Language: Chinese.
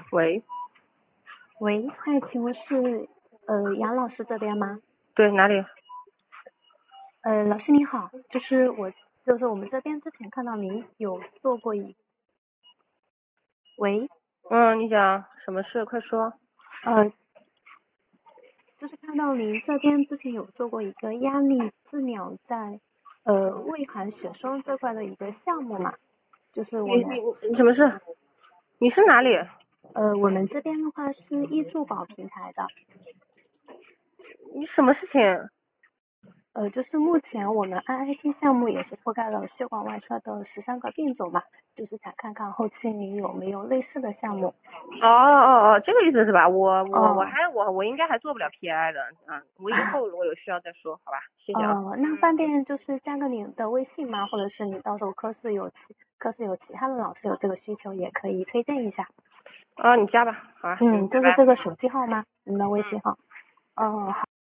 喂， 喂，嗨，请问是杨老师这边吗？ 对，哪里？ 老师你好，就是我们这边之前看到您有做过喂， 你讲什么事？快说。 呃，就是看到您这边之前有做过一个压力治疗在胃寒血栓这块的一个项目嘛，就是我们你什么事？你是哪里？ 我们这边的话是易助宝平台的， 你什么事情？ 就是目前我们 IIT 项目也是覆盖了血管外科的13个病种嘛，就是想看看后期您有没有类似的项目。 这个意思是吧？ 哦我应该还做不了 PI 的啊，我以后如果有需要再说，好吧？谢谢啊。 那方便就是加个你的微信吗？或者是你到时候科室有其他的老师有这个需求，也可以推荐一下。 你加吧，好啊，拜拜。 就是这个手机号吗？你的微信号。好。